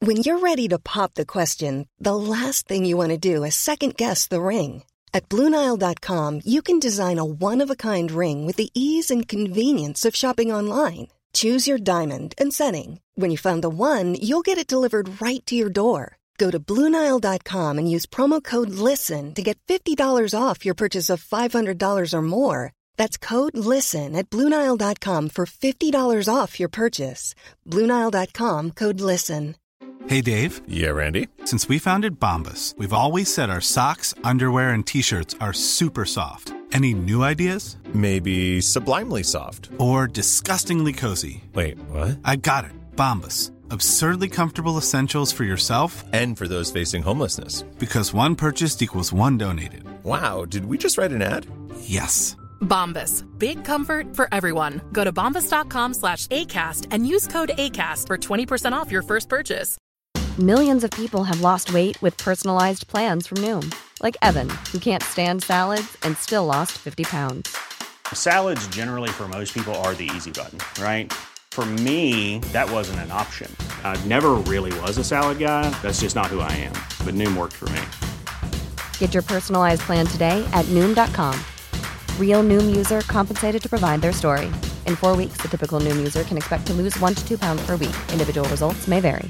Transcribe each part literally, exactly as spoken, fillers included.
When you're ready to pop the question, the last thing you want to do is second-guess the ring. At Blue Nile dot com, you can design a one-of-a-kind ring with the ease and convenience of shopping online. Choose your diamond and setting. When you find the one, you'll get it delivered right to your door. Go to Blue Nile dot com and use promo code LISTEN to get fifty dollars off your purchase of five hundred dollars or more. That's code LISTEN at Blue Nile dot com for fifty dollars off your purchase. Blue Nile dot com, code LISTEN. Hey, Dave. Yeah, Randy? Since we founded Bombas, we've always said our socks, underwear, and T-shirts are super soft. Any new ideas? Maybe sublimely soft. Or disgustingly cozy. Wait, what? I got it. Bombas. Absurdly comfortable essentials for yourself and for those facing homelessness. Because one purchased equals one donated. Wow, did we just write an ad? Yes. Bombas. Big comfort for everyone. Go to bombas dot com slash ACAST and use code ACAST for twenty percent off your first purchase. Millions of people have lost weight with personalized plans from Noom. Like Evan, who can't stand salads and still lost fifty pounds. Salads generally for most people are the easy button, right? For me, that wasn't an option. I never really was a salad guy. That's just not who I am. But Noom worked for me. Get your personalized plan today at Noom dot com. Real Noom user compensated to provide their story. In four weeks, the typical Noom user can expect to lose one to two pounds per week. Individual results may vary.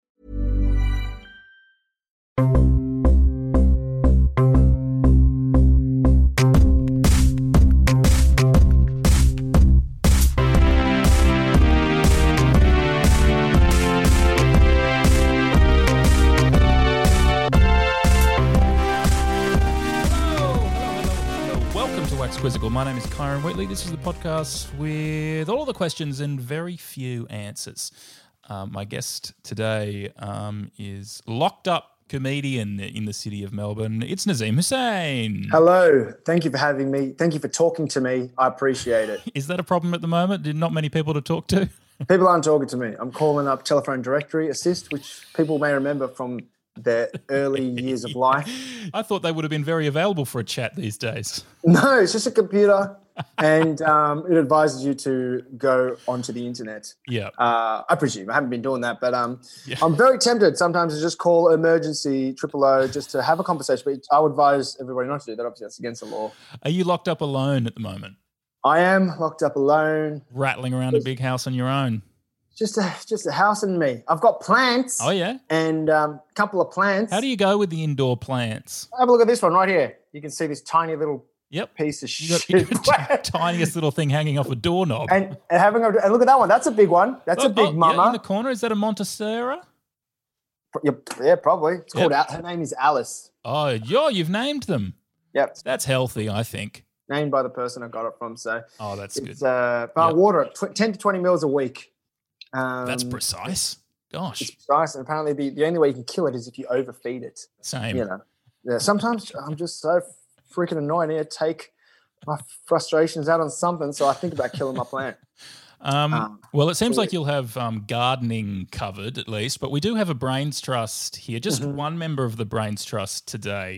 Quizzical. My name is Kyron Wheatley. This is the podcast with all the questions and very few answers. Um, my guest today um, is locked up comedian in the city of Melbourne. It's Nazeem Hussain. Hello. Thank you for having me. Thank you for talking to me. I appreciate it. Is that a problem at the moment? Did not many people to talk to? People aren't talking to me. I'm calling up telephone directory assist, which people may remember from their early years of life. I thought they would have been very available for a chat these days. No, it's just a computer, and um, it advises you to go onto the internet. Yeah. Uh, I presume. I haven't been doing that, but um, yeah. I'm very tempted sometimes to just call emergency triple O just to have a conversation, but I would advise everybody not to do that. Obviously, that's against the law. Are you locked up alone at the moment? I am locked up alone. Rattling around a big house on your own? Just a just a house and me. I've got plants. Oh, yeah? And a um, couple of plants. How do you go with the indoor plants? Have a look at this one right here. You can see this tiny little yep. piece of you got, shit. You got the tiniest little thing hanging off a doorknob. And, and having a and look at that one. That's a big one. That's oh, a big oh, mama. Yeah, in the corner. Is that a Montessera? Yeah, yeah probably. It's called. Yep. Her name is Alice. Oh, yo, you've named them. Yep. That's healthy, I think. Named by the person I got it from. So. Oh, that's it's, good. Uh, but yep. I water it tw- ten to twenty mils a week. Um, That's precise. Gosh. It's precise, and apparently the, the only way you can kill it is if you overfeed it. Same. You know. Yeah. Sometimes I'm just so freaking annoyed. I need to take my frustrations out on something, so I think about killing my plant. Um, um, well, it seems like you'll have um, gardening covered at least, but we do have a Brains Trust here. Just mm-hmm. one member of the Brains Trust today.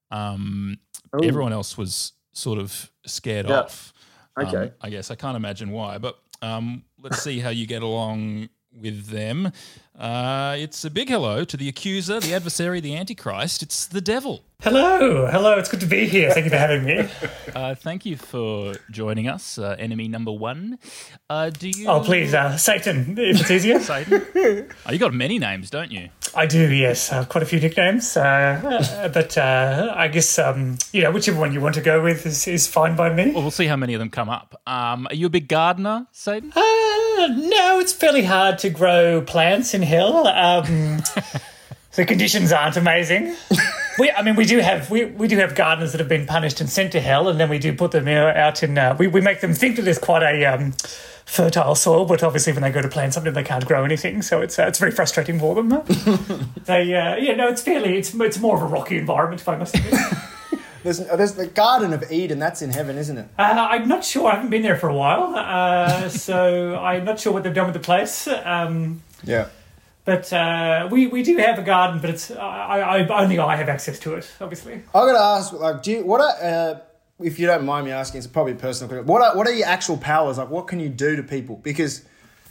Um, everyone else was sort of scared yeah. off. Okay. Um, I guess I can't imagine why, but um, let's see how you get along with them. Uh, it's a big hello to the accuser, the adversary, the Antichrist. It's the devil. Hello. Hello. It's good to be here. Thank you for having me. Uh, thank you for joining us, uh, enemy number one. Uh, do you? Oh, please, uh, Satan, if it's easier. Satan? Oh, you got many names, don't you? I do, yes. Uh, quite a few nicknames. Uh, but uh, I guess, um, you know, whichever one you want to go with is, is fine by me. Well, we'll see how many of them come up. Um, are you a big gardener, Satan? Uh, no, it's fairly hard to grow plants in hell. Um, the conditions aren't amazing. We, I mean, we do have we, we do have gardeners that have been punished and sent to hell, and then we do put them out in. Uh, we we make them think that there's quite a um, fertile soil, but obviously when they go to plant something, they can't grow anything. So it's uh, it's very frustrating for them. they, uh, yeah, no, it's fairly it's it's more of a rocky environment, if I must admit. There's, there's the Garden of Eden. That's in heaven, isn't it? Uh, I'm not sure. I haven't been there for a while, uh, so I'm not sure what they've done with the place. Um, yeah. But uh, we, we do have a garden, but it's I, I only I have access to it, obviously. I got to ask, like, do you, what are, uh, if you don't mind me asking, it's probably a personal question. What are what are your actual powers? Like, what can you do to people? Because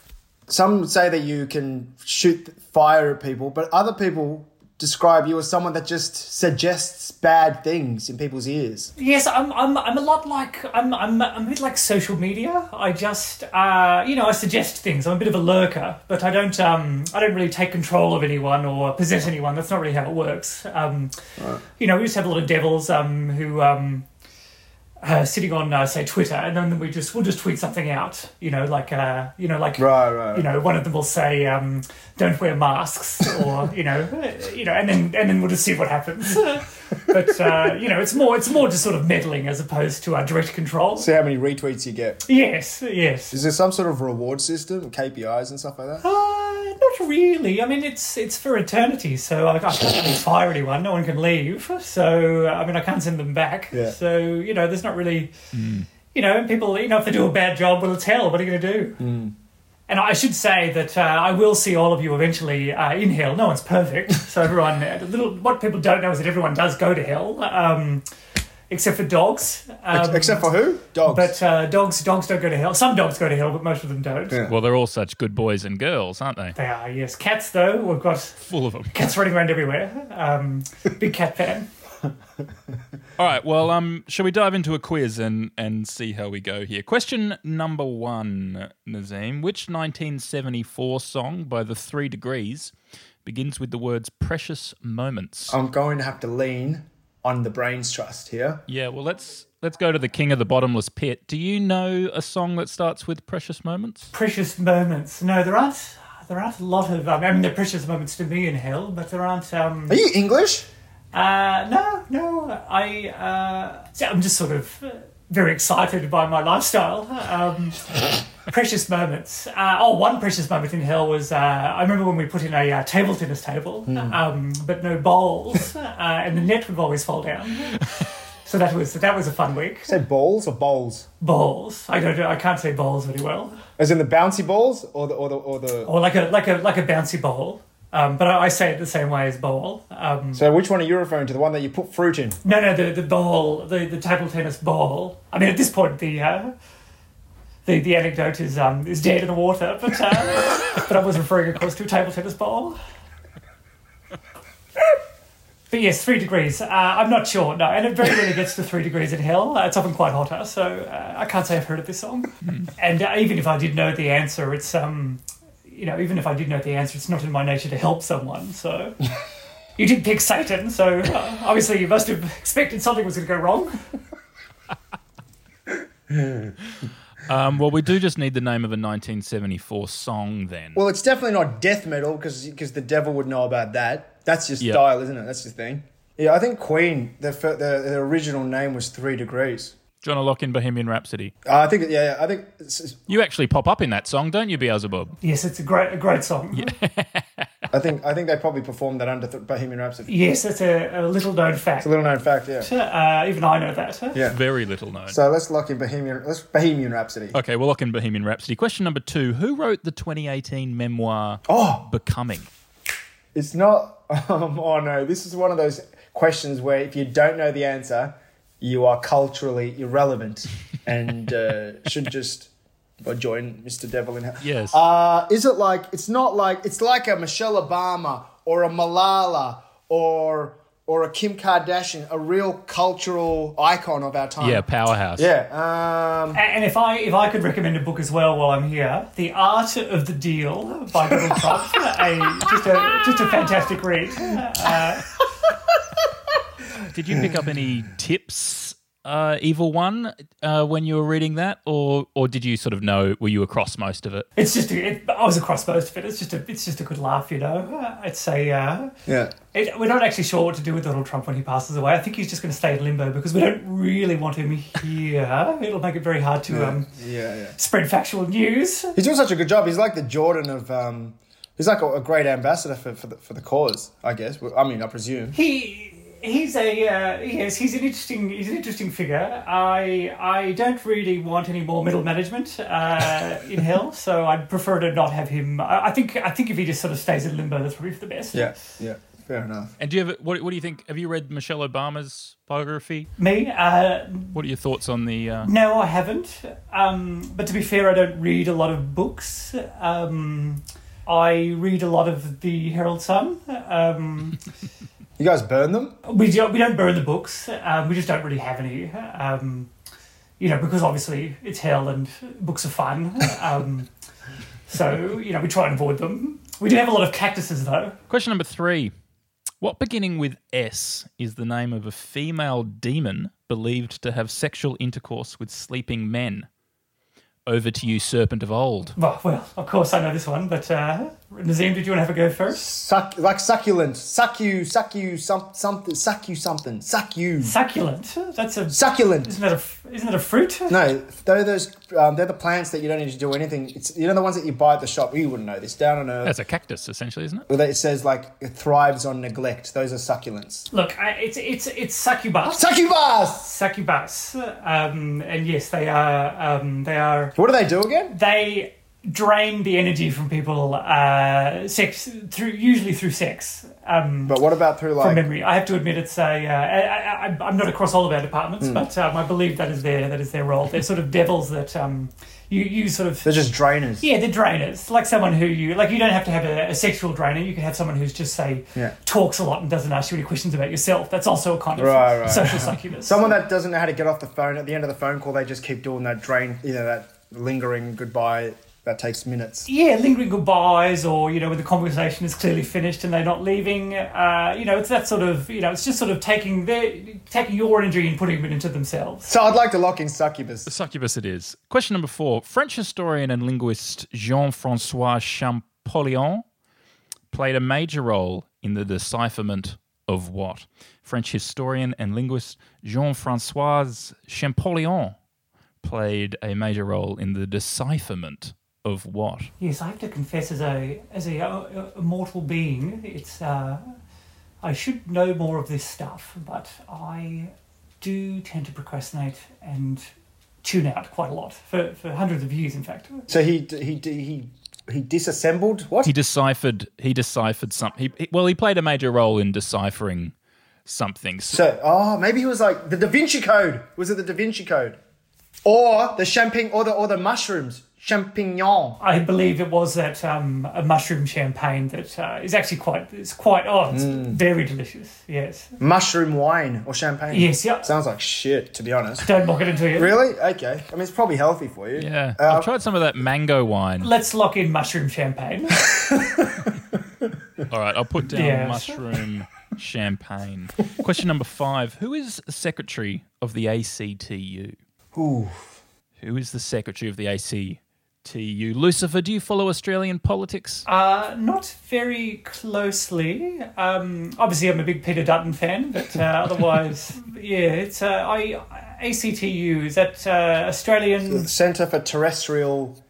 some say that you can shoot fire at people, but other people describe you as someone that just suggests bad things in people's ears. Yes, I'm. I'm. I'm a lot like. I'm. I'm. I'm a bit like social media. I just, uh, you know, I suggest things. I'm a bit of a lurker, but I don't. Um, I don't really take control of anyone or possess anyone. That's not really how it works. Um, right. You know, we just have a lot of devils um, who. Um, Uh, sitting on, uh, say, Twitter, and then we just we'll just tweet something out. You know, like uh, you know, like right, right. you know, one of them will say, um, "Don't wear masks," or you know, you know, and then and then we'll just see what happens. But uh, you know, it's more it's more just sort of meddling as opposed to uh, direct control. See how many retweets you get. Yes, yes. Is there some sort of reward system, K P Is and stuff like that? Uh, not really. I mean, it's it's for eternity, so I, I can't really fire anyone. No one can leave. So I mean, I can't send them back. Yeah. So you know, there's not really, mm. you know, people. You know, if they do a bad job, well, it's hell. What are you going to do? Mm. And I should say that uh, I will see all of you eventually uh, in hell. No one's perfect, so everyone. A little. What people don't know is that everyone does go to hell. Um, Except for dogs. Um, Except for who? Dogs. But uh, dogs dogs don't go to hell. Some dogs go to hell, but most of them don't. Yeah. Well, they're all such good boys and girls, aren't they? They are, yes. Cats, though, we've got... Full of them. Cats running around everywhere. Um, big cat fan. All right, well, um, shall we dive into a quiz and, and see how we go here? Question number one, Nazim. Which nineteen seventy-four song by The Three Degrees begins with the words precious moments? I'm going to have to lean on the brains trust here. Yeah, well, let's let's go to the king of the bottomless pit. Do you know a song that starts with precious moments? Precious moments. No, there aren't. There aren't a lot of. Um, I mean, there are precious moments to me in hell, but there aren't. Um, are you English? Uh, no, no. I. Uh, I'm just sort of uh, very excited by my lifestyle. Um, precious moments. Uh, oh, one precious moment in hell was uh, I remember when we put in a uh, table tennis table, mm. um, but no bowls, uh, and the net would always fall down. So that was that was a fun week. Say balls or bowls? Bowls. I don't. I can't say bowls very well. As in the bouncy balls, or the or the or the or like a like a like a bouncy bowl. Um, but I, I say it the same way as bowl. Um, so which one are you referring to? The one that you put fruit in? No, no, the the bowl, the, the table tennis bowl. I mean, at this point, the uh, the the anecdote is um is dead in the water. But uh, but I was referring, of course, to a table tennis bowl. But yes, three degrees. Uh, I'm not sure. No, and it very rarely gets to three degrees in hell. Uh, it's often quite hotter, so uh, I can't say I've heard of this song. Mm. And uh, even if I did know the answer, it's um. You know, even if I did know the answer, it's not in my nature to help someone. So you did pick Satan, so uh, obviously you must have expected something was going to go wrong. um, well, we do just need the name of a nineteen seventy-four song then. Well, it's definitely not death metal because because the devil would know about that. That's just yep. style, isn't it? That's the thing. Yeah, I think Queen, the, the, the original name was Three Degrees. Do you want to lock in Bohemian Rhapsody? Uh, I think, yeah, I think... It's, it's, you actually pop up in that song, don't you, Beelzebub? Yes, it's a great a great song. Yeah. I think I think they probably performed that under th- Bohemian Rhapsody. Yes, it's a, a little-known fact. It's a little-known fact, yeah. Uh, even I know that. Huh? Yeah. Very little known. So let's lock in Bohemian, let's Bohemian Rhapsody. Okay, we'll lock in Bohemian Rhapsody. Question number two. Who wrote the twenty eighteen memoir oh, Becoming? It's not... Um, oh, no. This is one of those questions where if you don't know the answer... you are culturally irrelevant and uh, should just uh, join Mister Devil in Hell. Yes. Uh, is it like, it's not like, it's like a Michelle Obama or a Malala or or a Kim Kardashian, a real cultural icon of our time. Yeah, powerhouse. Yeah. Um, and if I if I could recommend a book as well while I'm here, The Art of the Deal by Donald Trump, a, just, a, just a fantastic read. Uh, Did you pick up any tips, uh, Evil One, uh, when you were reading that, or or did you sort of know? Were you across most of it? It's just a, it, I was across most of it. It's just a it's just a good laugh, you know. It's a uh, yeah. It, we're not actually sure what to do with Donald Trump when he passes away. I think he's just going to stay in limbo because we don't really want him here. It'll make it very hard to yeah. um yeah, yeah. spread factual news. He's doing such a good job. He's like the Jordan of um. He's like a, a great ambassador for for the, for the cause, I guess. I mean, I presume he. He's a uh, yes. He's an interesting. He's an interesting figure. I I don't really want any more middle management uh, in hell, so I'd prefer to not have him. I, I think I think if he just sort of stays in limbo, that's probably for the best. Yeah, yeah. fair enough. And do you have what? What do you think? Have you read Michelle Obama's biography? Me? Uh, What are your thoughts on the? Uh... no, I haven't. Um, but to be fair, I don't read a lot of books. Um, I read a lot of the Herald Sun. Um, You guys burn them? we don't, we don't burn the books. Um, we just don't really have any. Um, you know, because obviously it's hell and books are fun. Um, so, you know, we try and avoid them. We do have a lot of cactuses, though. Question number three. What beginning with S is the name of a female demon believed to have sexual intercourse with sleeping men? Over to you, serpent of old. Well, well, of course I know this one, but uh, Nazim, did you want to have a go first? Suck, like succulent. Suck you, suck you, some, something, suck you something. Suck you. Succulent. That's a... Succulent. Isn't that a, isn't that a fruit? No, they're those. Um, they're the plants that you don't need to do anything. It's you know the ones that you buy at the shop. You wouldn't know this. Down on earth. That's a cactus, essentially, isn't it? Well, it says like it thrives on neglect. Those are succulents. Look, I, it's it's it's succubus. Succubus. Succubus. Um, and yes, they are. Um, they are. What do they do again? They drain the energy from people. Uh, sex through usually through sex. Um, But what about through from like? memory, I have to admit it's a. Uh, I, I, I'm not across all of our departments, Hmm. but um, I believe that is their that is their role. They're sort of devils that um, you you sort of. They're just drainers. Yeah, they're drainers. Like someone who you like. You don't have to have a, a sexual drainer. You can have someone who's just say Yeah. talks a lot and doesn't ask you any questions about yourself. That's also a kind of Right, right. social succubus. Someone that doesn't know how to get off the phone at the end of the phone call, they just keep doing that drain. You know that lingering goodbye that takes minutes. Yeah, lingering goodbyes, or you know, when the conversation is clearly finished and they're not leaving. Uh, you know, it's that sort of. You know, it's just sort of taking their taking your energy and putting it into themselves. So I'd like to lock in succubus. The succubus it is. Question number four. French historian and linguist Jean-Francois Champollion played a major role in the decipherment of what? French historian and linguist Jean-Francois Champollion played a major role in the decipherment of what? Yes, I have to confess, as a as a, a, a mortal being, it's uh, I should know more of this stuff, but I do tend to procrastinate and tune out quite a lot for, for hundreds of years, in fact. So he he he he disassembled what? He deciphered. He deciphered something. He, well, he played a major role in deciphering something. So, So oh, maybe he was like the Da Vinci Code. Was it the Da Vinci Code, or the champagne, or the or the mushrooms? Champignon. I believe it was that um, a mushroom champagne that uh, is actually quite, it's quite, oh, it's very delicious, yes. Mushroom wine or champagne. Yes, yeah. Sounds like shit, to be honest. Don't mock it into you. Really? Okay. I mean, it's probably healthy for you. yeah, Uh, I've tried some of that mango wine. Let's lock in mushroom champagne. All right, I'll put down Yes. mushroom champagne. Question number five. Who is the secretary of the A C T U? Ooh. Who is the secretary of the A C T U? Lucifer, do you follow Australian politics? Uh, not very closely. Um, obviously, I'm a big Peter Dutton fan, but uh, otherwise, yeah, it's uh, I A C T U. Is that uh, Australian? The Centre for Terrestrial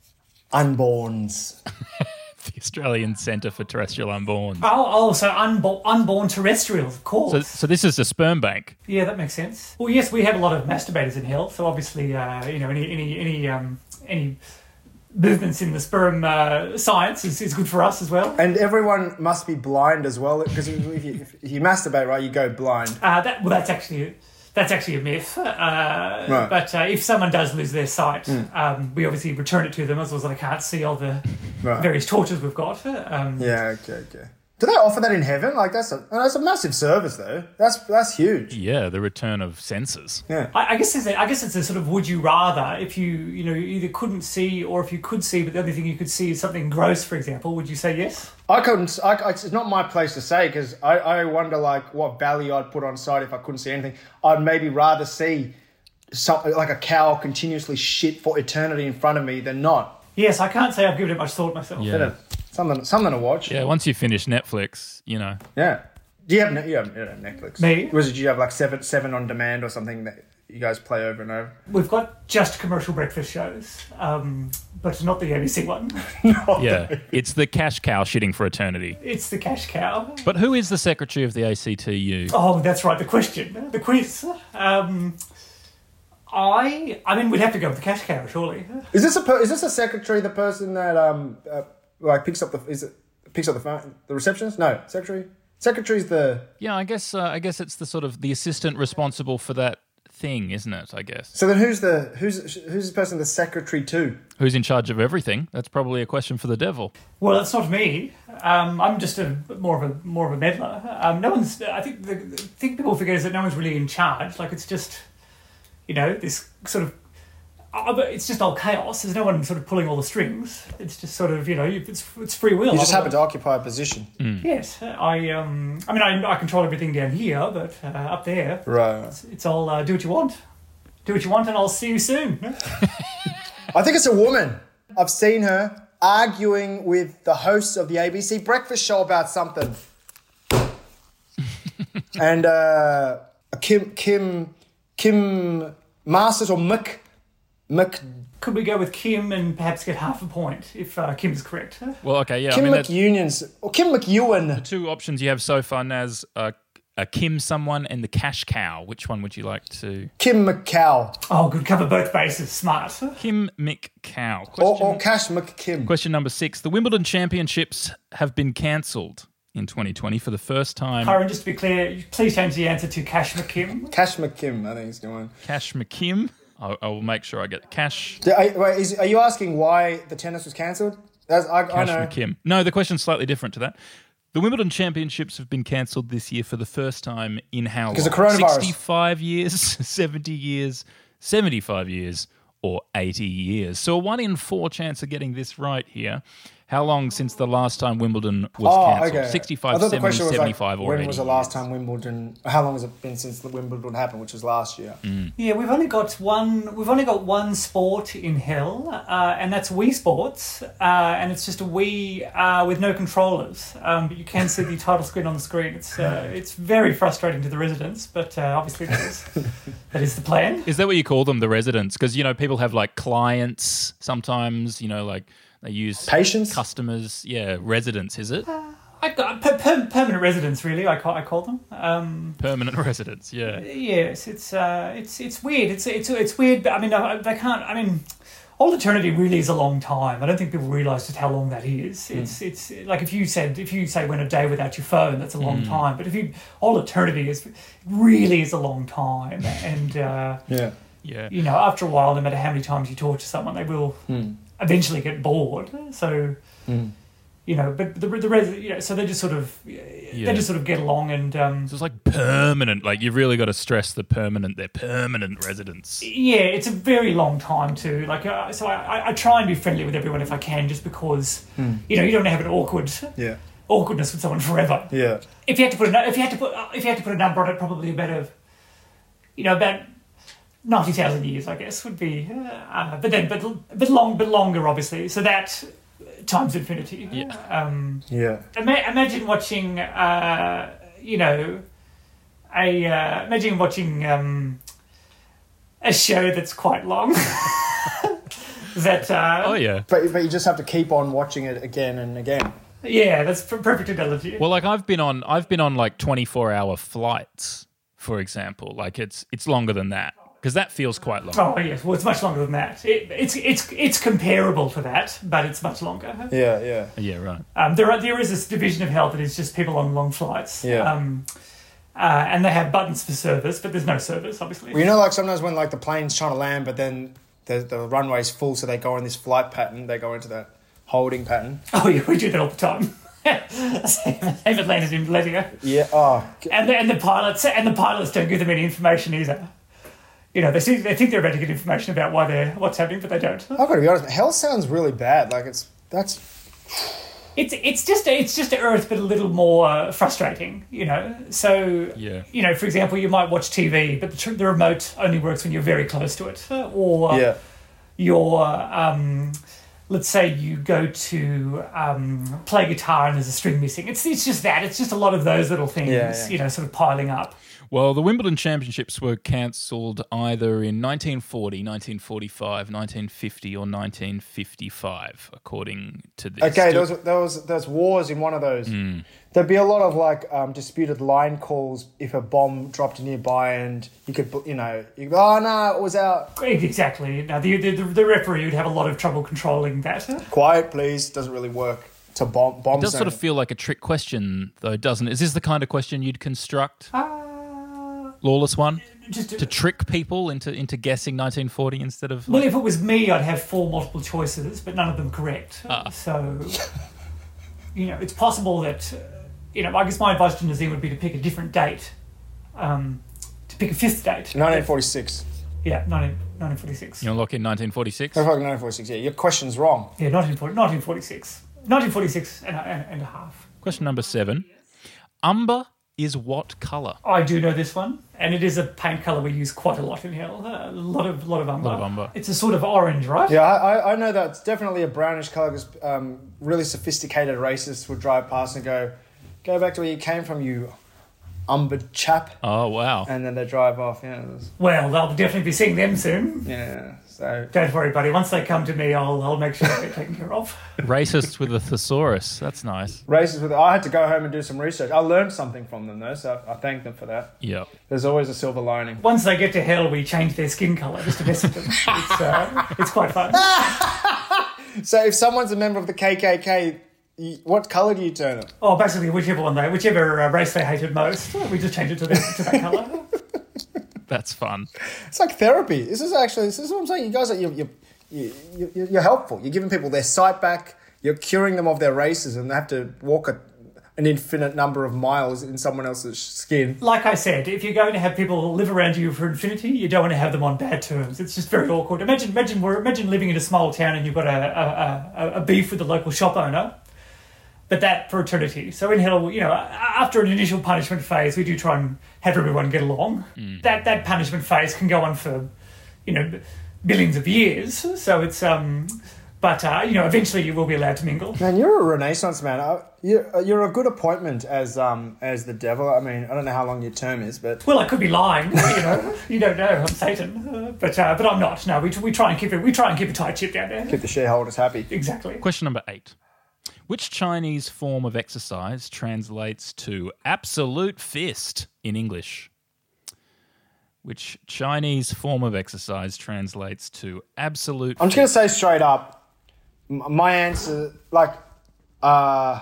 Unborns. The Australian Centre for Terrestrial Unborn. Oh, oh, so unborn, unborn terrestrials, of course. So, so this is a sperm bank. Yeah, that makes sense. Well, yes, we have a lot of masturbators in hell, so obviously, uh, you know, any any any um, any movements in the sperm uh, science is, is good for us as well. And everyone must be blind as well, because if you, if you masturbate, right, you go blind. Uh, that well, that's actually that's actually a myth. Uh, Right. But uh, if someone does lose their sight, um, we obviously return it to them as well as they can't see all the Right. various tortures we've got. Um, Yeah, okay, okay. Do they offer that in heaven? Like that's a that's a massive service though. That's that's huge. Yeah, the return of senses. Yeah. I, I guess it's a, I guess it's a sort of would you rather if you you know you either couldn't see or if you could see, but the only thing you could see is something gross, for example. Would you say yes? I couldn't. I, I- it's not my place to say because I, I wonder like what value I'd put on sight if I couldn't see anything. I'd maybe rather see something like a cow continuously shit for eternity in front of me than not. Yes, I can't say I've given it much thought myself. Yeah. Isn't it? Something something to watch. Yeah, once you finish Netflix, you know. Yeah. Do you have ne- you have, you have Netflix? Me? Was it? Do you have like seven seven on demand or something that you guys play over and over? We've got just commercial breakfast shows, um, but not the A B C one. Yeah, it's the cash cow shitting for eternity. It's the cash cow. But who is the secretary of the A C T U? Oh, that's right. The question, the quiz. Um, I, I mean, we'd have to go with the cash cow, surely. Is this a per- is this a secretary? The person that um uh, like picks up the is it picks up the phone? The receptionist? No, secretary. Secretary's the... Yeah, I guess uh, I guess it's the sort of the assistant responsible for that thing, isn't it? I guess. So then who's the who's who's the person the secretary to? Who's in charge of everything? That's probably a question for the devil. Well, that's not me. Um, I'm just a more of a more of a meddler. Um, no one's. I think the, the thing people forget is that no one's really in charge. Like it's just, you know, this sort of. Uh, it's just all chaos. There's no one sort of pulling all the strings. It's just sort of, you know, it's it's free will. You just happen to occupy a position. Mm. Yes, I um, I mean, I, I control everything down here, but uh, up there, right? It's, it's all uh, do what you want, do what you want, and I'll see you soon. I think it's a woman. I've seen her arguing with the hosts of the A B C breakfast show about something, and uh, Kim Kim Kim Masters or Mick. Mick. Could we go with Kim and perhaps get half a point if uh, Kim's correct? Well, okay, yeah. Kim I mean, McUnions or Kim McEwen. The two options you have so far, Naz, are uh, Kim someone and the cash cow. Which one would you like to? Kim McCow. Oh, good. Cover both bases. Smart. Kim McCow. Or, or Cash McKim. Question number six. The Wimbledon Championships have been cancelled in twenty twenty for the first time. Karen, just to be clear, please change the answer to Cash McKim. Cash McKim, I think it's going. Cash McKim. I, I will make sure I get cash. Do, are, wait, is, are you asking why the tennis was cancelled? That's I, Cash I know. McKim. No, the question's slightly different to that. The Wimbledon Championships have been cancelled this year for the first time in how long? Because of coronavirus. sixty-five years, seventy years, seventy-five years, or eighty years. So a one in four chance of getting this right here. How long since the last time Wimbledon was oh, cancelled? Okay. sixty-five, I thought the seventy, question was seventy-five, like, or when eighty was the last years? time Wimbledon? How long has it been since the Wimbledon happened, which was last year? Mm. Yeah, we've only got one. We've only got one sport in hell, uh, and that's Wii Sports, uh, and it's just a Wii uh, with no controllers. Um, but you can see the title screen on the screen. It's uh, it's very frustrating to the residents, but uh, obviously that is that is the plan. Is that what you call them, the residents? Because you know people have like clients sometimes. You know, like. They use patients, customers, yeah, residents. Is it uh, I got per, per, permanent residents? Really, I call, I call them um, permanent residents. Yeah. Yes, it's uh, it's it's weird. It's it's it's weird. But I mean, they can't. I mean, all eternity really is a long time. I don't think people realise just how long that is. Mm. It's it's like if you said if you say went a day without your phone, that's a long mm. time. But if you all eternity is really is a long time, and uh, yeah, yeah, you know, after a while, no matter how many times you torture someone, they will. Mm. eventually get bored, so mm. you know. But the the res, you know, so they just sort of yeah. they just sort of get along, and um, so it's like permanent. Like you've really got to stress the permanent. They're permanent residents. Yeah, it's a very long time too. Like uh, so, I, I try and be friendly with everyone if I can, just because mm. you know you don't want to have an awkward yeah awkwardness with someone forever. Yeah. If you had to put a if you had to put if you had to put a number on it, probably about a you know about. Ninety thousand years, I guess, would be, uh, but then, but but long, but longer, obviously. So that times infinity. Yeah. Um, yeah. Ima- imagine watching, uh, you know, a uh, imagine watching um, a show that's quite long. that. Uh, oh yeah. But but you just have to keep on watching it again and again. Yeah, that's a perfect analogy. Well, like I've been on, I've been on like twenty-four hour flights, for example. Like it's it's longer than that. Because that feels quite long. Oh yes, well it's much longer than that. It, it's it's it's comparable to that, but it's much longer. Yeah, yeah, yeah. Right. Um, there are there is this division of hell that is just people on long flights. Yeah. Um, uh, and they have buttons for service, but there's no service, obviously. Well, you know, like sometimes when like the plane's trying to land, but then the the runway's full, so they go in this flight pattern. They go into that holding pattern. Oh yeah, we do that all the time. They've landed in Valencia. Yeah. Oh. And the, and the pilots and the pilots don't give them any information either. You know, they see, they think they're about to get information about why they're what's happening, but they don't. I've got to be honest. Hell sounds really bad. Like it's that's. It's it's just it's just Earth, but a little more uh, frustrating. You know, so yeah. You know, for example, you might watch T V, but the, tr- the remote only works when you're very close to it, or yeah. you're. Um, let's say you go to um, play guitar and there's a string missing. It's it's just that. It's just a lot of those little things. Yeah, yeah. You know, sort of piling up. Well, the Wimbledon Championships were cancelled either in nineteen forty, nineteen forty-five, nineteen fifty, or nineteen fifty-five, according to this. Okay, there was there was there's wars in one of those. Mm. There'd be a lot of like um, disputed line calls if a bomb dropped nearby, and you could you know you go, oh no, it was out. Exactly. Now the, the the referee would have a lot of trouble controlling that. Quiet, please. Doesn't really work. to bomb bomb It does zone. sort of feel like a trick question, though, doesn't it? Is this the kind of question you'd construct? Uh, Lawless one? just To trick people into, into guessing nineteen forty instead of... Well, if it was me, I'd have four multiple choices, but none of them correct. Ah. So, you know, it's possible that, uh, you know, I guess my advice to Nazim would be to pick a different date, um, to pick a fifth date. nineteen forty-six. Yeah, nineteen, nineteen forty-six. You want to lock in nineteen forty-six? No, nineteen forty-six, yeah. Your question's wrong. Yeah, nineteen forty, nineteen forty-six. nineteen forty-six and a, and, and a half. Question number seven. Umber is what colour? I do know this one, and it is a paint colour we use quite a lot in Hell. A lot of lot of umber. Lot of umber. It's a sort of orange, right? Yeah, I, I know that it's definitely a brownish colour because um, really sophisticated racists would drive past and go, go back to where you came from, you umber chap. Oh, wow. And then they drive off, yeah. it was- Well, they'll definitely be seeing them soon. Yeah, so... Don't worry, buddy. Once they come to me, I'll I'll make sure they're taken care of. Racists with a thesaurus. That's nice. Racists with... I had to go home and do some research. I learned something from them, though, so I thank them for that. Yeah. There's always a silver lining. Once they get to Hell, we change their skin colour just to mess with them. It's, uh, it's quite fun. So if someone's a member of the K K K, you- what colour do you turn them? Oh, basically, whichever one they, whichever uh, race they hated most, we just change it to, the, to that colour. That's fun. It's like therapy. This is actually... This is what I'm saying. You guys are... You're, you're, you- you- you're helpful. You're giving people their sight back. You're curing them of their racism. They have to walk a, an infinite number of miles in someone else's skin. Like I said, if you're going to have people live around you for infinity, you don't want to have them on bad terms. It's just very awkward. Imagine, imagine, we're, imagine living in a small town and you've got a, a, a, a beef with the local shop owner, but that for eternity. So in Hell, you know, after an initial punishment phase, we do try and have everyone get along. That that punishment phase can go on for, you know, billions of years. So it's um, but uh, you know, eventually you will be allowed to mingle. Man, you're a Renaissance man. Uh, You're, you're a good appointment as um as the devil. I mean, I don't know how long your term is, but Well, I could be lying. You know, you don't know. I'm Satan, uh, but uh, but I'm not. No, we we try and keep it. We try and keep a tight ship down there. keep the shareholders happy. Exactly. Question number eight. Which Chinese form of exercise translates to absolute fist in English? Which Chinese form of exercise translates to absolute I'm just going to say straight up, m- my answer, like, uh,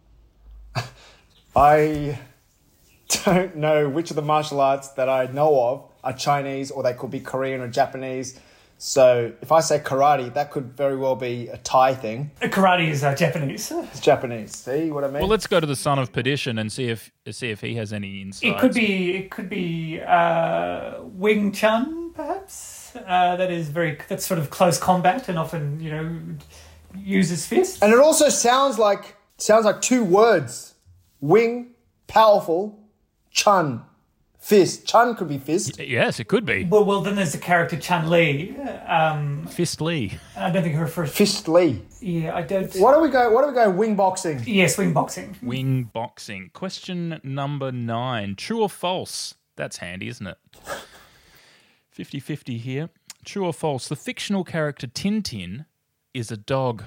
I don't know which of the martial arts that I know of are Chinese, or they could be Korean or Japanese. So if I say karate, that could very well be a Thai thing. Uh, Karate is uh, Japanese. It's Japanese. See what I mean? Well, let's go to the son of perdition and see if see if he has any insights. It could be. It could be uh, Wing Chun, perhaps. Uh, that is very. That's sort of close combat and often, you know, uses fists. And it also sounds like sounds like two words: wing, powerful, chun, fist. Chun could be fist. Yes, it could be. Well, well, then there's the character Chun Li. Um, Fist Lee. I don't think her first. Fist Lee. Yeah, I don't. What do we go? What do we go? Wing boxing. Yeah, swing boxing. Wing boxing. Question number nine. True or false? That's handy, isn't it? fifty-fifty here. True or false? The fictional character Tintin is a dog.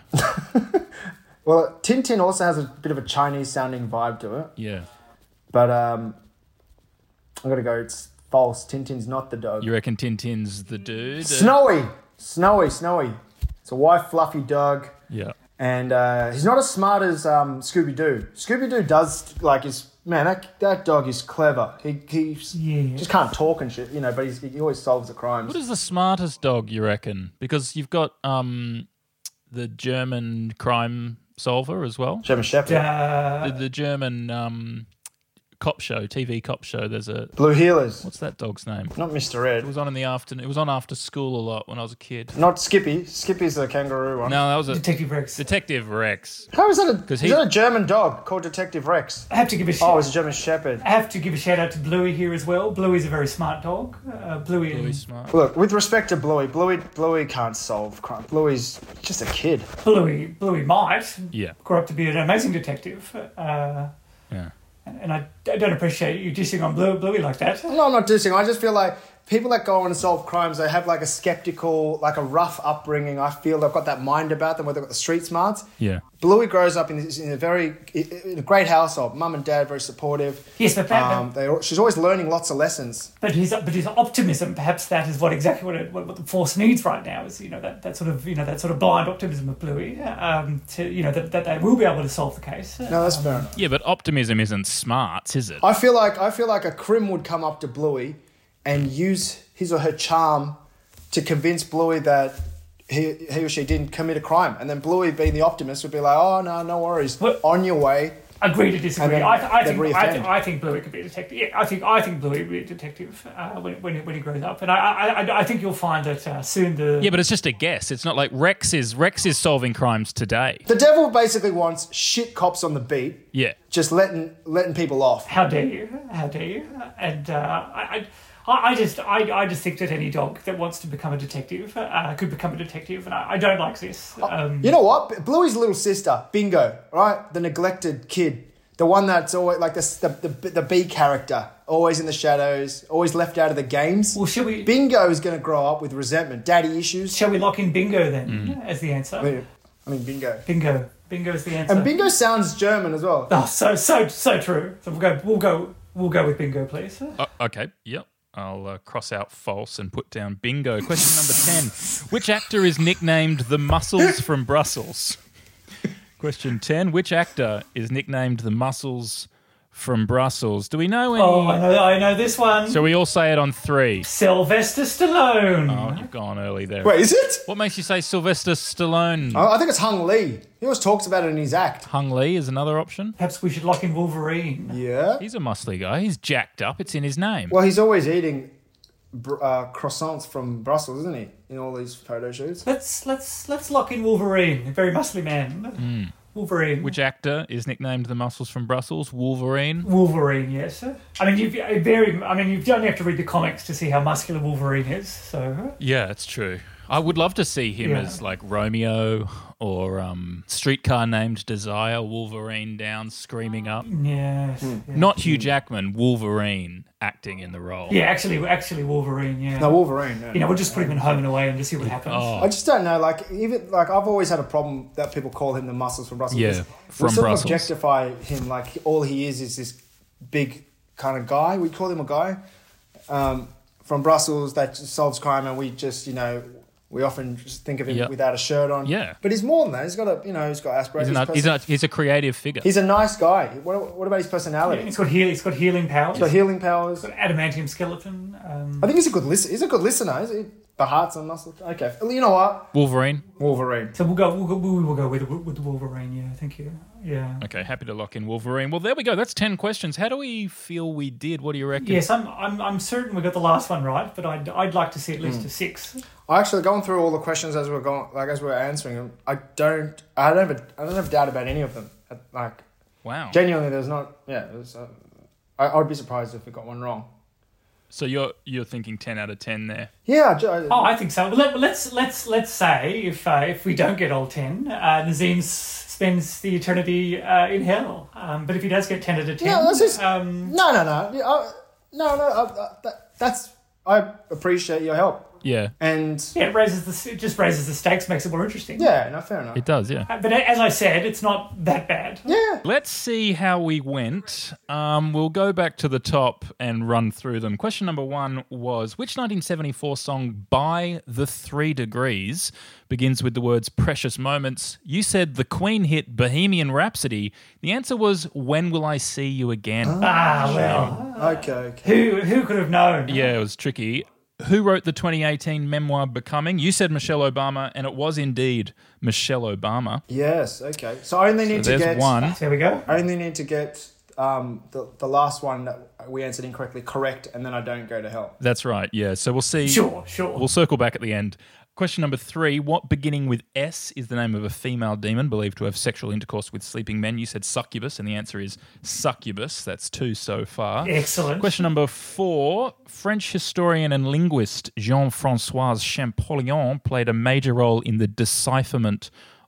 Well, Tintin also has a bit of a Chinese-sounding vibe to it, Yeah. but um, I'm gonna go. It's false. Tintin's not the dog. You reckon Tintin's the dude? Snowy, Snowy, Snowy. It's a white, fluffy dog, Yeah. and uh, he's not as smart as um, Scooby Doo. Scooby Doo does like his man. That that dog is clever. He he Yeah. just can't talk and shit, you know. But he's, he always solves the crimes. What is the smartest dog, you reckon? Because you've got um, the German crime solver as well. German Shepherd, Uh, The, the German um, cop show, T V cop show. There's a... Blue Heelers, What's that dog's name? not Mister It Ed, was on in the afternoon. It was on after school a lot when I was a kid. not Skippy. Skippy's the kangaroo one. No, that was a... Detective Rex. Detective Rex. How is that? A, is he- that a German dog called Detective Rex? I have to give a Oh, shout. it's a German Shepherd. I have to give a shout out to Bluey here as well. Bluey's a very smart dog. Uh, Bluey, Really and smart. Look, with respect to Bluey, Bluey, Bluey can't solve crime. Bluey's just a kid. Bluey, Bluey might Yeah. grow up to be an amazing detective. Uh, Yeah. and I, I don't appreciate you dissing on Blue, Bluey like that. No, I'm not dissing. I just feel like people that go on and solve crimes, they have like a skeptical, like a rough upbringing. I feel they've got that mind about them where they've got the street smarts. Yeah. Bluey grows up in, this, in a very, in a great household. Mum and dad very supportive. Yes, but that, Um, they, she's always learning lots of lessons. But his, but his optimism, perhaps that is what exactly what, it, what what the force needs right now is, you know, that, that sort of, you know, that sort of blind optimism of Bluey, um, to, you know, that, that they will be able to solve the case. No, that's fair enough. Yeah, but optimism isn't smarts, is it? I feel like I feel like a Crim would come up to Bluey and use his or her charm to convince Bluey that he, he or she didn't commit a crime, and then Bluey, being the optimist, would be like, "Oh no, no worries, What? on your way." Agree to disagree. And then I, th- I, they'd think, I, reoffend. think, I think Bluey could be a detective. Yeah, I think I think Bluey would be a detective uh, when, when, he, when he grows up. And I, I, I, I think you'll find that uh, soon the... Yeah, but it's just a guess. It's not like Rex is Rex is solving crimes today. The devil basically wants shit cops on the beat, Yeah. just letting letting people off. How dare you? How dare you? And uh, I, I, I just, I, I just think that any dog that wants to become a detective uh, could become a detective, and I, I don't like this. Um, You know what? Bluey's little sister, Bingo, right? The neglected kid, the one that's always like the the the, the B character, always in the shadows, always left out of the games. well, shall we? Bingo is going to grow up with resentment, daddy issues. Shall we lock in Bingo then as the answer? I mean, I mean Bingo. Bingo. Bingo is the answer. And Bingo sounds German as well. Oh, so so so true. So we'll go. We'll go. We'll go with Bingo, please. Oh, okay. Yep. I'll uh, cross out false and put down bingo. Question number ten. Which actor is nicknamed the Muscles from Brussels? Question ten. Which actor is nicknamed the Muscles from Brussels? Do we know any? Oh, I know. I know this one. So we all say it on three. Sylvester Stallone. Oh, you've gone early there. Wait, is it? What makes you say Sylvester Stallone? I I think it's Hung Lee. He always talks about it in his act. Hung Lee is another option. Perhaps we should lock in Wolverine. Yeah. He's a muscly guy. He's jacked up. It's in his name. Well, he's always eating br- uh, croissants from Brussels, isn't he? In all these photo shoots. Let's let's let's lock in Wolverine. A very muscly man. Wolverine. Which actor is nicknamed the Muscles from Brussels? Wolverine. Wolverine, yes. I mean, you've uh, very. I mean, you only have to read the comics to see how muscular Wolverine is. So Yeah, it's true. I would love to see him Yeah. as like Romeo or um, Streetcar Named Desire, Wolverine down, screaming up. yes, yeah. Not Hugh Jackman, Wolverine acting in the role. Yeah, actually, actually Wolverine. Yeah. No, Wolverine. No. You know, we'll just put him in Home and Away and just see what happens. Oh. I just don't know. Like even like I've always had a problem that people call him the Muscles from Brussels. Yeah, because from we sort Brussels. of objectify him like all he is is this big kind of guy. We call him a guy um, from Brussels that just solves crime, and we just you know we often just think of him Yeah. without a shirt on. Yeah. but he's more than that. He's got a you know he's got He's, aspirations. an, he's, a, he's a creative figure. He's a nice guy. What, what about his personality? He's got heal. He's got healing powers. He's got healing powers. He's got adamantium skeleton. Um, I think he's a good listen. He's a good listener. Is he? The hearts and muscles. Okay, you know what? Wolverine. Wolverine. so we'll go. We'll go. We will go with with the Wolverine. Yeah, thank you. Yeah. Okay, happy to lock in Wolverine. Well, there we go. That's ten questions. How do we feel we did? What do you reckon? Yes, I'm. I'm. I'm certain we got the last one right, but I'd. I'd like to see at least a six. I actually going through all the questions as we're going, like as we're answering them. I don't. I don't have. A, I don't have doubt about any of them. Like Wow. genuinely, there's not. Yeah, there's. Uh, I, I'd be surprised if we got one wrong. So you're you're thinking ten out of ten there. Yeah. I ju- Oh, I think so. Well, let, let's let's let's say if uh, if we don't get all ten, uh, Nazim s- spends the eternity uh, in hell. Um, but if he does get ten out of ten, Yeah, that's just- um, no, no, no. Yeah, uh, no, no. Uh, uh, that, that's. I appreciate your help. Yeah, And yeah, it raises the it just raises the stakes, makes it more interesting. yeah, no, fair enough. it does. Yeah. Uh, But as I said, it's not that bad. Yeah. Let's see how we went. Um, we'll go back to the top and run through them. Question number one was, which nineteen seventy-four song by The Three Degrees begins with the words precious moments? You said the Queen hit Bohemian Rhapsody. The answer was When Will I See You Again? Ah, well, Okay. okay. who who could have known? Yeah, it was tricky. Who wrote the twenty eighteen memoir Becoming? You said Michelle Obama, and it was indeed Michelle Obama. Yes. Okay. So I only need So to there's get one. There we go. I only need to get um, the the last one that we answered incorrectly correct, and then I don't go to hell. That's right, yeah. So we'll see. Sure, sure. We'll circle back at the end. Question number three. What beginning with S is the name of a female demon believed to have sexual intercourse with sleeping men? You said succubus, and the answer is succubus. That's two so far. Excellent. Question number four. French historian and linguist Jean-François Champollion played a major role in the decipherment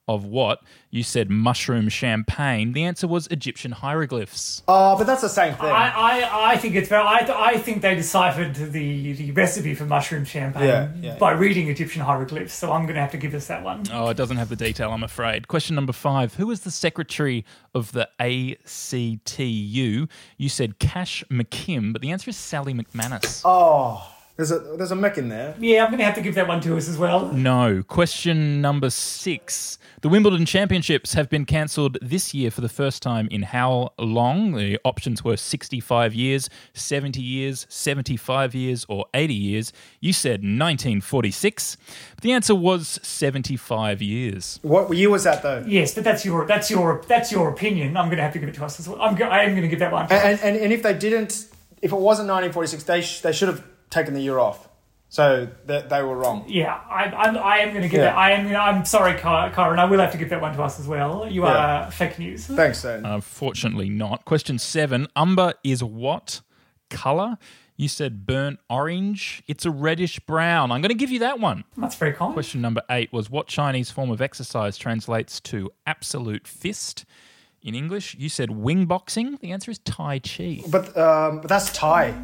of what? You said mushroom champagne. The answer was Egyptian hieroglyphs. Oh, but that's the same thing. I, I, I think it's very. I, I think they deciphered the, the recipe for mushroom champagne Yeah, yeah, by reading Egyptian hieroglyphs. So I'm going to have to give us that one. Oh, it doesn't have the detail, I'm afraid. Question number five. Who was the secretary of the A C T U? You said Cash McKim, but the answer is Sally McManus. Oh, there's a there's a Mick in there. Yeah, I'm going to have to give that one to us as well. No. Question number six. The Wimbledon Championships have been cancelled this year for the first time in how long? The options were sixty-five years, seventy years, seventy-five years, or eighty years. You said nineteen forty-six. The answer was seventy-five years. What year was that though? Yes, but that's your that's your that's your opinion. I'm going to have to give it to us as well. I'm go- I am going to give that one to And, us. and and if they didn't, if it wasn't nineteen forty-six, they sh- they should have taken the year off. So they, they were wrong. Yeah, I, I'm, I am going to give Yeah. that. I am. I'm sorry, Ky- Kyron. I will have to give that one to us as well. You Yeah. are fake news. Thanks, Zane. Unfortunately not. Question seven. Umber is what colour? You said burnt orange. It's a reddish brown. I'm going to give you that one. That's very kind. Question number eight was what Chinese form of exercise translates to absolute fist in English? You said wing boxing. The answer is Tai Chi. But um, but that's Thai.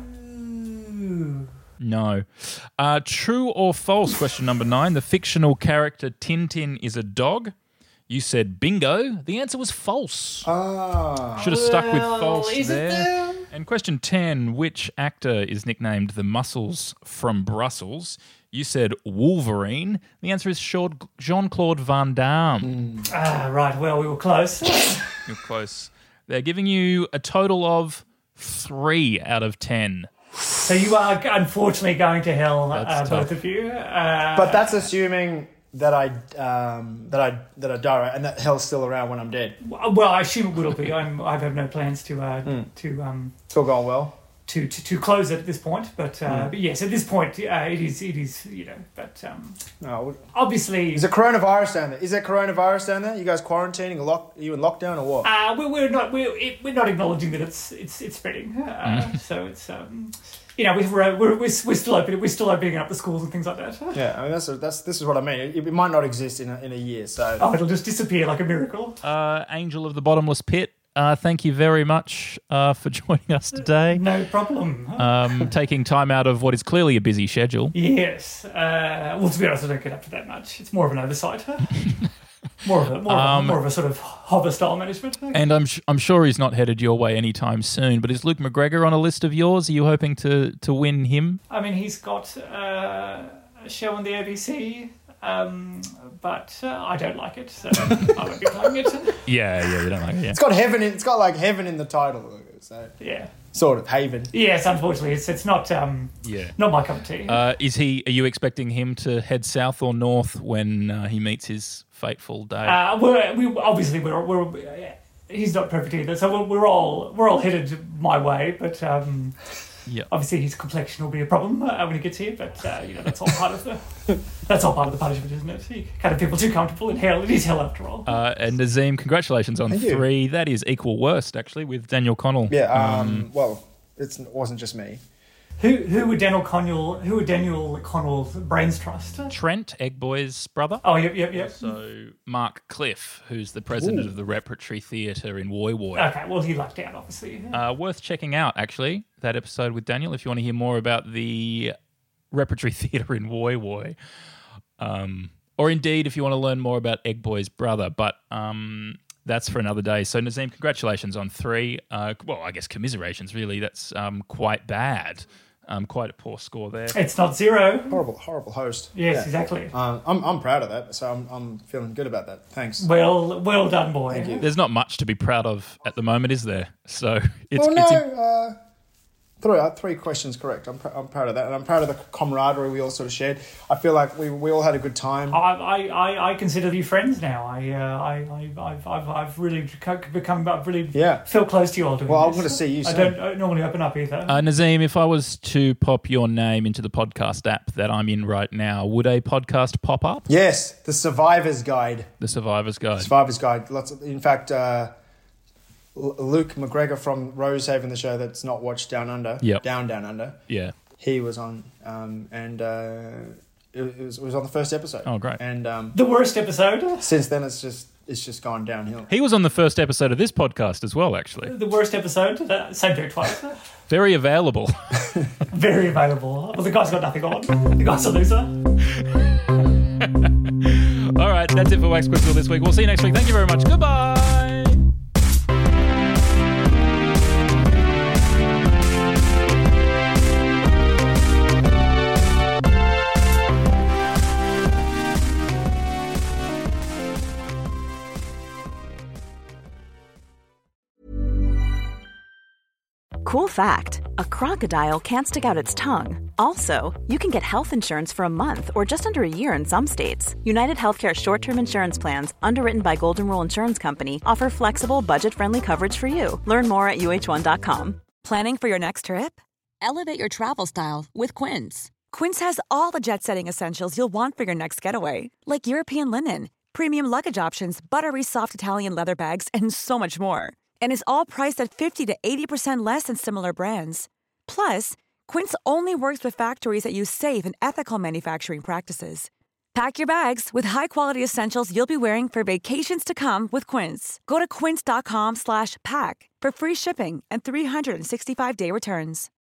No. Uh, true or false? Question number nine. The fictional character Tintin is a dog. You said bingo. The answer was false. Ah. Should have stuck with Well, false is it there. there? And question ten. Which actor is nicknamed the Muscles from Brussels? You said Wolverine. The answer is Jean- Jean-Claude Van Damme. Ah, right. Well, we were close. You're close. They're giving you a total of three out of ten. So you are unfortunately going to hell, uh, That's both tough. of you. Uh, But that's assuming that I um, that I that I die, right? And that hell's still around when I'm dead. well, I assume it will be. I'm, I have no plans to uh, to um Still going well. to, to, to close it at this point. But, uh, Hmm. but yes, at this point, uh, it is it is you know. But um, No, obviously, is there coronavirus down there? Is there coronavirus down there? You guys quarantining? Or lock? Are you in lockdown or what? uh, we're, we're not we're it, we're not acknowledging that it's it's it's spreading. Uh, Hmm. So it's um. You know, we're, we're, we're, we're still open. We're still opening up the schools and things like that. Yeah, I mean that's that's this is what I mean. It, it might not exist in a, in a year. So Oh, it'll just disappear like a miracle. Uh, Angel of the Bottomless Pit, uh, thank you very much uh, for joining us today. No problem. Um, taking time out of what is clearly a busy schedule. Yes. Uh, well, to be honest, I don't get up to that much. It's more of an oversight. more of a more, of a, Um, more of a sort of hover style management. And I'm sh- I'm sure he's not headed your way anytime soon. But is Luke McGregor on a list of yours? Are you hoping to, to win him? I mean, he's got uh, a show on the A B C, um, but uh, I don't like it, so I won't be playing it. Yeah, yeah, you don't like it. Yeah. it's got heaven. In, it's got like heaven in the title. So Yeah. sort of haven. Yes, unfortunately, it's it's not um, Yeah. not my cup of tea. Uh, is he? Are you expecting him to head south or north when uh, he meets his fateful day? Uh, we're, we obviously we're, we're uh, he's not perfect either, so we're, we're all we're all headed my way. But um, yeah. obviously his complexion will be a problem uh, when he gets here. But uh, you know that's all part of the that's all part of the punishment, isn't it? You can't have people too comfortable in hell. It is hell after all. Uh, and Nazim, congratulations on Thank you. three. That is equal worst, actually, with Daniel Connell. Yeah. Um, well, it's, it wasn't just me. who who would Daniel Connell who would Daniel Connell's brains trust? Trent, Egg Boy's brother. Oh yep yep yep. So Mark Cliff, who's the president Ooh. of the Repertory Theatre in Woy Woy. Okay, well he lucked out obviously. Uh, worth checking out, actually, that episode with Daniel, if you want to hear more about the Repertory Theatre in Woy Woy. Um, or indeed, if you want to learn more about Egg Boy's brother. But um, that's for another day. So, Nazim, congratulations on three. Uh, well, I guess commiserations, really. That's um, quite bad. Um, quite a poor score there. It's not zero. Horrible, horrible host. Yes, Yeah. exactly. Um, I'm I'm proud of that. So I'm I'm feeling good about that. Thanks. Well well done, boy. Thank you. There's not much to be proud of at the moment, is there? So it's, Oh no. it's uh, Three, uh, three questions correct. I'm, pr- I'm proud of that. And I'm proud of the camaraderie we all sort of shared. I feel like we, we all had a good time. I, I, I, I consider you friends now. I, uh, I, I, I've, I've, I've really become, I've really Yeah. feel close to you all doing Well, I'm this. gonna see you I soon. don't, I don't normally open up either. Uh, Nazim, if I was to pop your name into the podcast app that I'm in right now, would a podcast pop up? Yes, the Survivor's Guide. The Survivor's Guide. Survivor's Guide. Lots of, in fact, uh, L- Luke McGregor from Rosehaven, the show that's not watched Down Under. Yep. Down, Down Under. Yeah. He was on. Um, and uh, it was, it was on the first episode. Oh, great. And um, The worst episode. since then, it's just it's just gone downhill. He was on the first episode of this podcast as well, actually. The worst episode. Uh, Same do it twice. Very available. Very available. Well, the guy's got nothing on. The guy's a loser. All right, that's it for Wax Quizzical this week. We'll see you next week. Thank you very much. Goodbye. Cool fact, a crocodile can't stick out its tongue. Also, you can get health insurance for a month or just under a year in some states. United Healthcare short-term insurance plans, underwritten by Golden Rule Insurance Company, offer flexible, budget-friendly coverage for you. Learn more at U H one dot com. Planning for your next trip? Elevate your travel style with Quince. Quince has all the jet-setting essentials you'll want for your next getaway, like European linen, premium luggage options, buttery soft Italian leather bags, and so much more. And is all priced at fifty to eighty percent less than similar brands. Plus, Quince only works with factories that use safe and ethical manufacturing practices. Pack your bags with high-quality essentials you'll be wearing for vacations to come with Quince. Go to quince dot com slash pack for free shipping and three sixty-five day returns.